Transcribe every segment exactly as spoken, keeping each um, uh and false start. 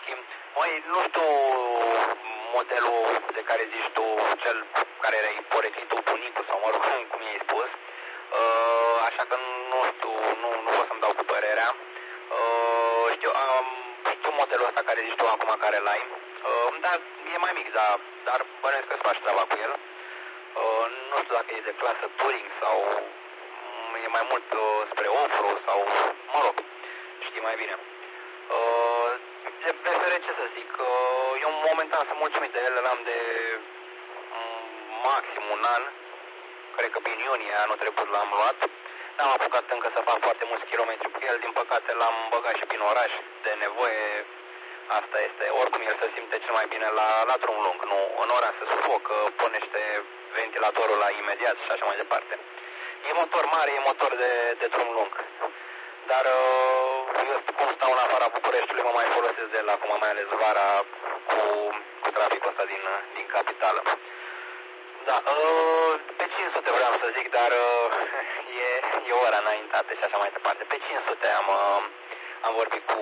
Whisky. Măi, nu știu modelul de care zici tu, cel care ai poreclit tu, bunicul sau mă rog, cum i-ai spus. Uh, așa că nu știu, nu, nu pot să-mi dau cu părerea. Uh, știu, um, știu modelul ăsta care zici tu acum care l-ai. Uh, dar e mai mic, dar, dar bănuiesc că-ți faci treaba cu el. Uh, nu știu dacă e de clasă Touring sau e mai mult uh, spre off-road sau, mă rog, știi mai bine. Uh, de P F R, ce să zic, uh, eu momentan sunt mulțumit de el, l-am de um, maxim un an, cred că prin iunie anul trecut l-am luat. N-am apucat încă să fac foarte mulți kilometri cu el, din păcate l-am băgat și prin oraș, de nevoie, asta este, oricum el se simte cel mai bine la, la drum lung, nu, în oraș se sufocă, pornește ventilatorul la imediat și așa mai departe. E motor mare, e motor de, de drum lung. Dar eu cum stau în afara Bucureștiului, mă mai folosesc de el acum, mai ales vara cu, cu traficul ăsta din, din capitală. Da, pe cinci sute vreau să zic, dar e, e ora înaintată și așa mai departe. Pe cinci sute am, am vorbit cu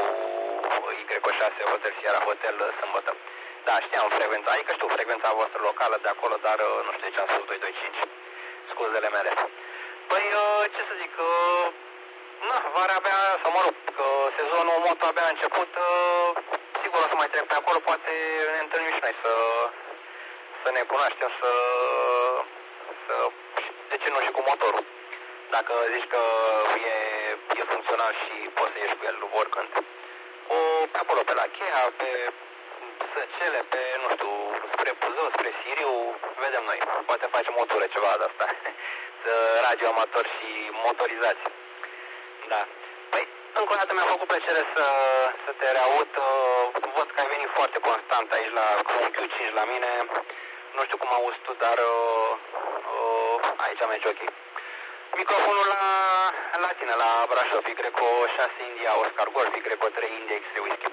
Y șase Hotel Sierra Hotel sâmbătă. Da, știam frecvența, adică știu frecvența voastră locală de acolo, dar nu știu de ce am spus doi doi cinci. Scuzele mele. Păi, ce să zic, na, vara abia, sau mă rog, că sezonul moto abia a început, sigur o să mai trec pe acolo, poate ne întâlnim și noi să, să ne cunoaștem, să, să, de ce nu și cu motorul. Dacă zici că e, e funcțional și poți să ieși cu el oricând. O, pe acolo, pe la Cheia, pe Săcele, pe, nu știu, spre Buzău, spre Siriu, vedem noi. Poate facem o tură, ceva de asta. Radio amator și motorizați. Da. Păi, încă o dată mi-a făcut plăcere să, să te reaud. Văd că ai venit foarte constant aici la un Q cinci la mine. Nu știu cum auzi tu, dar uh, uh, aici merge ok. Microfonul la, la tine, la Brașov, Y șase India Oscar Golf, Y trei India X-Ray Whisky.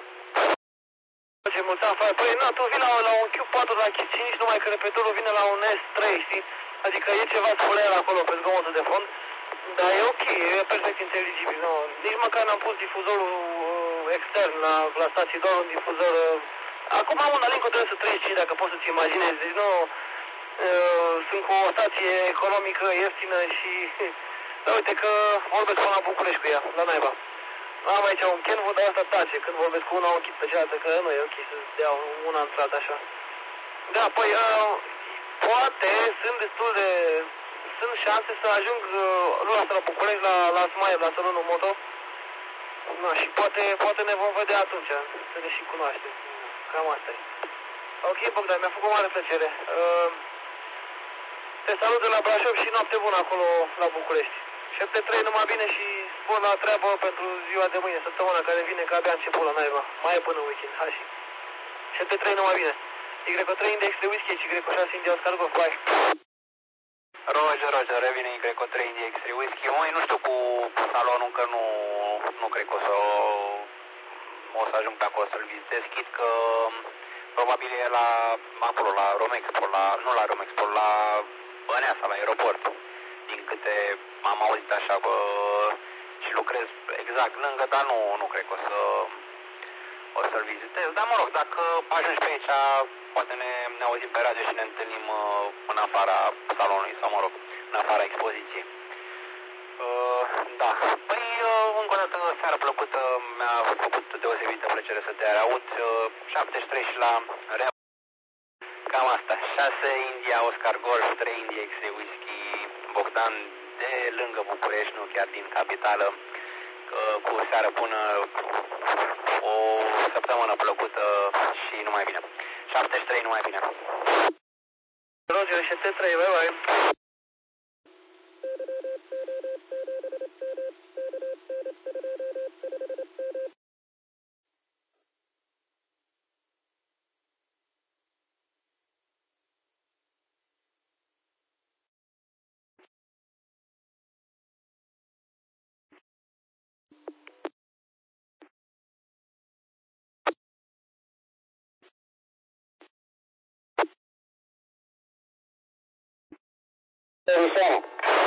Ce mulțumesc, frate. Păi, na, tu vii la, la un Q patru la Q cinci, numai că repetulul vine la un S trei, știi? Adică e ceva spuler acolo pe zgomotul de fond. Dar e ok, e perfect inteligibil, nu? Nici măcar n-am pus difuzorul uh, extern la, la stație, doar un difuzor... Uh... Acum am un Alinco trei sute treizeci și cinci, dacă poți să-ți imaginezi, deci nu... Uh, sunt cu o stație economică, ieftină și... Dar uite că vorbesc până la București cu ea, la naiba. Am aici un Kenwood, dar asta tace, când vorbesc cu una, o închid pe cealaltă, că nu e ok să-ți dea una în strat așa. Da, păi, uh, poate sunt destul de... Sunt șanse să ajung uh, luna asta la București, la, la Smaiev, la salonul moto. No, și poate, poate ne vom vedea atunci, să ne și cunoaștem. Cam asta e. Ok, Bogdan, mi-a făcut mare plăcere. Uh, te salut de la Brașov și noapte bună acolo la București. șapte trei numai bine și spun la treabă pentru ziua de mâine, săptămâna care vine, că abia început la naiba. Mai e până weekend, hai și. șapte trei numai bine. Y trei Index de whisky și Y șase India Oscar Golf, bye. Roger, Roger, revine Y trei India X-Ray Whisky. Măi, nu știu, cu salonul încă nu, nu cred că o să, o să ajung pe acolo să-l vizitez, chit că probabil e la, acolo, la Romexpo, la, nu la Romexpo, la Băneasa, la aeroport. Din câte am auzit așa că și lucrez exact lângă, dar nu, nu cred că o să, o să-l vizitez. Dar mă rog, dacă ajungi pe aici, poate ne, ne auzim pe radio și ne întâlnim uh, în afara salonului sau, mă rog, în afara expoziției. Uh, da. Păi, uh, încă o dată, seara plăcută, mi-a făcut deosebită plăcere să te aud. Uh, șaptezeci și trei și la Rea. Cam asta. șase India Oscar Golf, trei India X-Ray Whisky, Bogdan de lângă București, nu chiar din capitală. Uh, cu seară bună, o săptămână plăcută și numai bine. șaptezeci și trei, numai bine. Roger, șapte trei, bye bye. Thank you.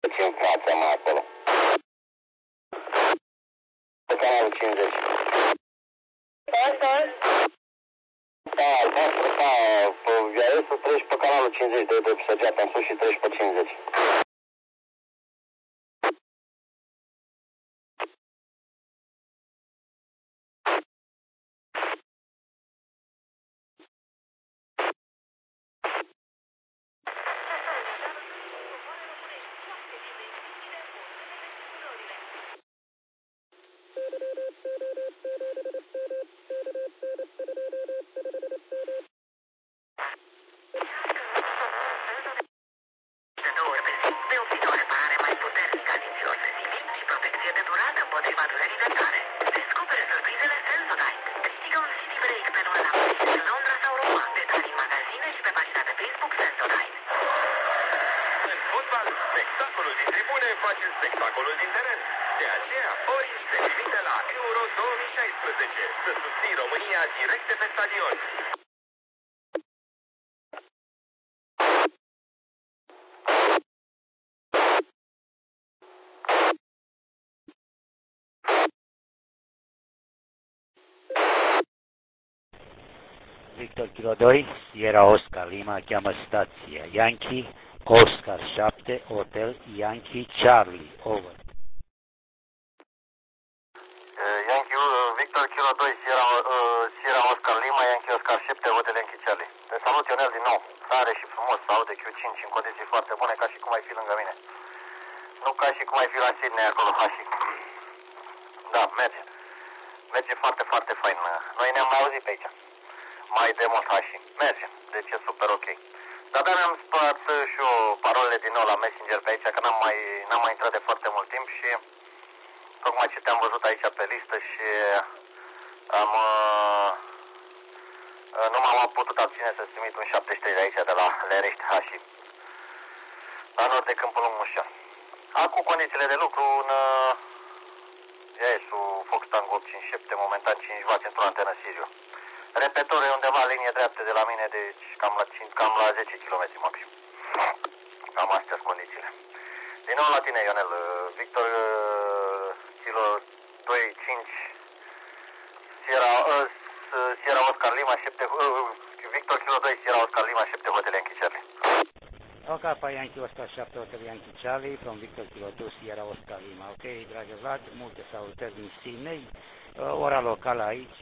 Ce în fața mea acolo. Pe canalul cincizeci. Asta? Da, albastru, da, pe V A S treci pe canalul cincizeci, de pe săgeata în sus și treci pe cincizeci. împotriva durerii dentare. Descoperă surprizele Sensodyne. Câștigă un C D break pe numele amurii din Londra sau Roma. Detalii în magazine și pe pagina de Facebook Sensodyne. În fotbal, spectacolul din tribune face spectacolul din teren. De aceea, Orange te trimite la Euro două mii șaisprezece să susții România direct de pe stadion. Victor Kilo doi, Sierra Oscar Lima, cheamă stația Yankee, Oscar șapte, Hotel Yankee Charlie, over. Yankee, uh, Victor Kilo doi, Sierra, uh, Sierra Oscar Lima, Yankee Oscar șapte, Hotel Yankee Charlie. Te salut, Ionel, din nou. Tare și frumos, să aude Q cinci în condiții foarte bune, ca și cum ai fi lângă mine. Nu ca și cum ai fi la Sydney acolo, Hashi. Da, merge. Merge foarte, foarte fain. Noi ne-am mai auzit pe aici. Mai de mult, Hashi. Merge. Deci e super ok. Dar da, mi-am spărat și eu parolele din nou la Messenger pe aici, că n-am mai, n-am mai intrat de foarte mult timp și tocmai ce te-am văzut aici pe listă și am... Uh, nu m-am putut abține să-ți trimit un șaptezeci și trei de aici, de la Lerești, Hashi. La nord de Câmpul Lung Mușa. Acum condițiile de lucru în E S U Fox Tango opt cinci șapte, momentan cinci wați într-o antenă Sirio. Repetor e undeva linie dreaptă de la mine, deci cam la, cinci, cam la zece kilometri maxim. Cam astea sunt condițiile. Din nou la tine, Ionel. Victor uh, Kilo doi cinci Sierra, uh, Sierra Oscar Lima șapte, uh, Victor Kilo doi Sierra Oscar Lima șapte, Hotel Yankee Charlie. Okapa Yankee Oscar șapte, Hotel Yankee Charlie, from Victor Kilo doi Sierra Oscar Lima. Ok, dragă Vlad, multe salutări din Sydney. Uh, ora locală aici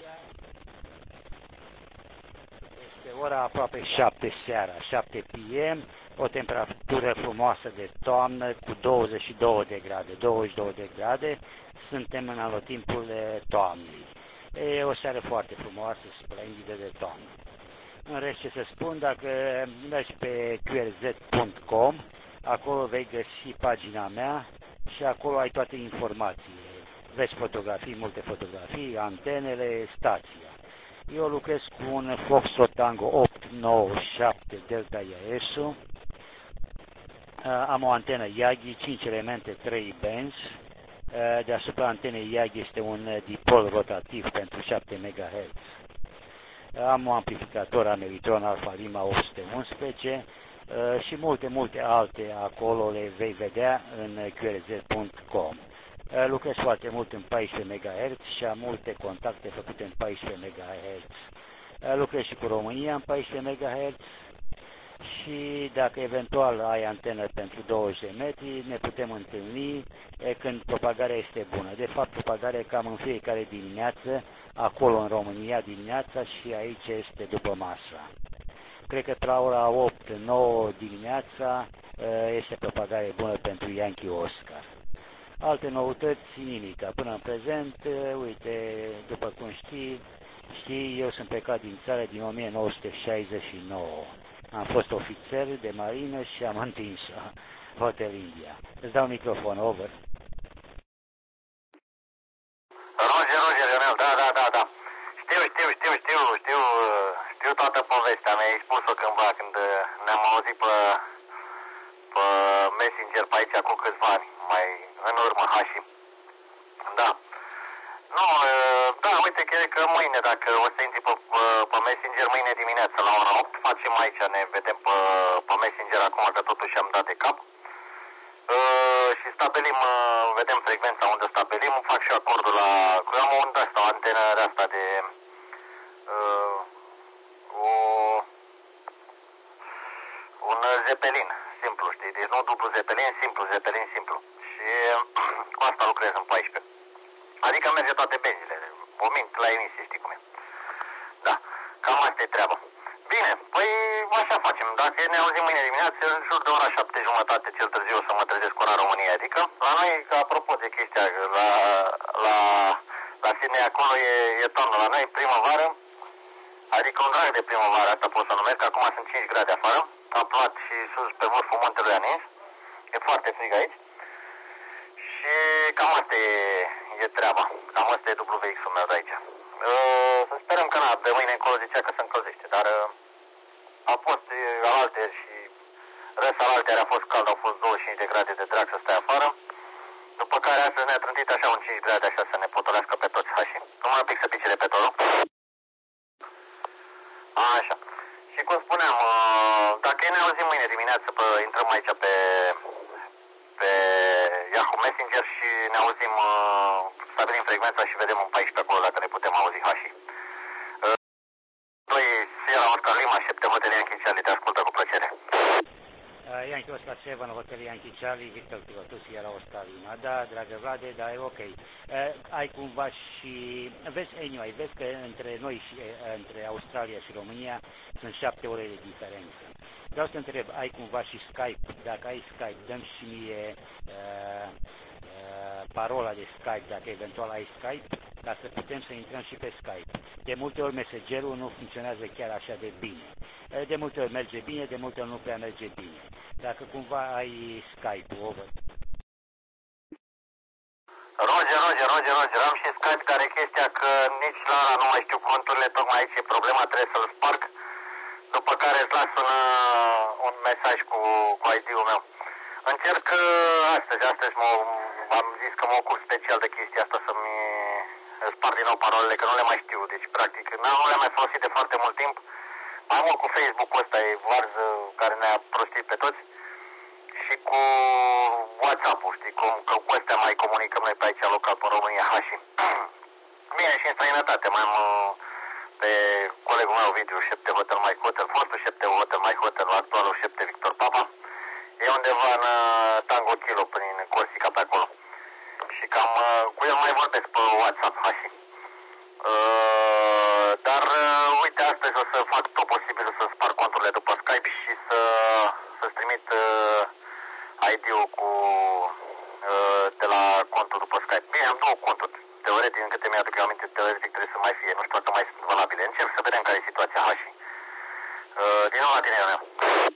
este ora aproape șapte seara, șapte p m, o temperatură frumoasă de toamnă cu douăzeci și două de grade, douăzeci și două de grade, suntem în anotimpul toamnei. E o seară foarte frumoasă, splendidă de toamnă. În rest, ce să spun, dacă mergi pe Q R Z punct com, acolo vei găsi pagina mea și acolo ai toate informațiile. Vezi fotografii, multe fotografii, antenele, stația. Eu lucrez cu un Foxtrot Tango opt nouă șapte Delta I A S-ul. Am o antenă Yagi, cinci elemente, trei benzi. Deasupra antenei Yagi este un dipol rotativ pentru șapte megahertz. Am un amplificator Ameritron Alpha Lima opt sute unsprezece și multe, multe alte acolo le vei vedea în Q R Z punct com. Lucrez foarte mult în paisprezece megahertz și am multe contacte făcute în paisprezece megahertz. Lucrez și cu România în paisprezece megahertz și dacă eventual ai antenă pentru douăzeci de metri, ne putem întâlni când propagarea este bună. De fapt, propagarea cam în fiecare dimineață, acolo în România dimineața și aici este după masa. Cred că pe la ora opt nouă dimineața este propagare bună pentru Yankee Oscar. Alte noutăți, nimica. Până în prezent, uite, după cum știi, știi, eu sunt plecat din țară din o mie nouă sute șaizeci și nouă. Am fost ofițer de marină și am întins Hotel India. Îți dau microfon, over. Roger, Roger, Ionel, da, da, da, da. Știu, știu, știu, știu, știu, știu toată povestea. Mi-ai spus-o cândva când ne-am auzit pe, pe Messenger pe aici cu câțiva ani, mai în urmă, Hashi. Da. Nu, da, uite, cred că mâine, dacă o să intri pe, pe, pe Messenger, mâine dimineață la ora opt, facem aici, ne vedem pe, pe Messenger acum, că totuși am dat de cap. Uh, și stabilim, uh, vedem frecvența unde stabilim, fac și acordul la... Eu am un ăsta, o antenă de asta de... Uh, o, un Zeppelin, simplu, știi? Deci nu dublu Zeppelin, simplu, Zeppelin simplu. Și cu asta lucrez în paisprezece. Adică merge toate benzile. O mint la emisie, știi cum e. Da, cam asta e treaba. Bine, păi așa facem. Dacă ne auzim mâine dimineață, în jur de ora șapte jumătate cel târziu o să mă trezesc cu ora României. Adică la noi, apropo de chestia, la, la, la Sydney acolo e, e toamnă. La noi primăvară, adică un drag de primăvară, asta pot să numesc. Acum sunt cinci grade afară. A plouat și sus pe vârful muntelui Anins. E foarte frig aici. Și cam asta e, e treaba. Cam asta e W X-ul meu de aici. Uh, să sperăm că na, de mâine încolo zicea că se încălzește, dar uh, a fost uh, alalteri și rest alalteri a fost cald, au fost douăzeci și cinci de grade de drag să stai afară, după care astăzi ne-a trântit așa un cinci grade așa să ne potolească pe toți hașii. Numai un pic să pice de petrolul. Așa. Și cum spuneam, uh, dacă ne auzim mâine dimineață, pe, intrăm aici pe, pe Yahoo Messenger și ne auzim, uh, stabilim frecvența și vedem în paisprezece acolo dacă ne putem auzi hașii. Uh, Doi, Sierra Oscar Lima, șapte Hotel Yankee Charlie, te ascultă cu plăcere. Uh, Yankee Oscar șapte, Hotel Yankee Charlie, Victor Pilotu, Sierra Oscar Lima. Da, dragă Vlade, da, e ok. Uh, ai cumva și... Vezi, anyway, vezi că între noi și uh, între Australia și România sunt șapte ore de diferență. Vreau să întreb, ai cumva și Skype? Dacă ai Skype, dăm și mie uh, uh, parola de Skype, dacă eventual ai Skype, ca să putem să intrăm și pe Skype. De multe ori mesagerul nu funcționează chiar așa de bine. Uh, de multe ori merge bine, de multe ori nu prea merge bine. Dacă cumva ai Skype, over. Roger, Roger, Roger, Roger, am și Skype, care e chestia că nici la ăla nu mai știu conturile, tocmai aici e problema, trebuie să-l sparg. După care îți las un, un mesaj cu, cu I D-ul meu. Încerc astăzi, astăzi mă, am zis că mă ocup special de chestia asta să-mi spart din nou parolele, că nu le mai știu. Deci, practic, nu le-am mai folosit de foarte mult timp. Mai mult cu Facebook-ul ăsta, e varză care ne-a prostit pe toți. Și cu WhatsApp-ul, știi, cum, că cu ăstea mai comunicăm noi pe aici local, pe România, hașii. Bine, și în străinătate, mai am... pe colegul meu, Ovidiu, șapte Hotel Mike Hotel, fostul șapte Hotel Mike Hotel, actualul șapte Victor Papa, e undeva în uh, Tango Kilo, prin Corsica, pe acolo. Și cam uh, cu el mai vorbesc pe WhatsApp, hași. Uh, dar, uh, uite, astăzi o să fac tot posibilul să spar conturile după Skype și să, să-ți trimit uh, I D-ul cu, uh, de la contul după Skype. Bine, am două conturi. Teoretic, în câte mi-aduc eu aminte, teoretic trebuie să mai fie. Nu știu dacă mai sunt valabile. Încerc să vedem care e situația hașii. Uh, din nou la tine, meu.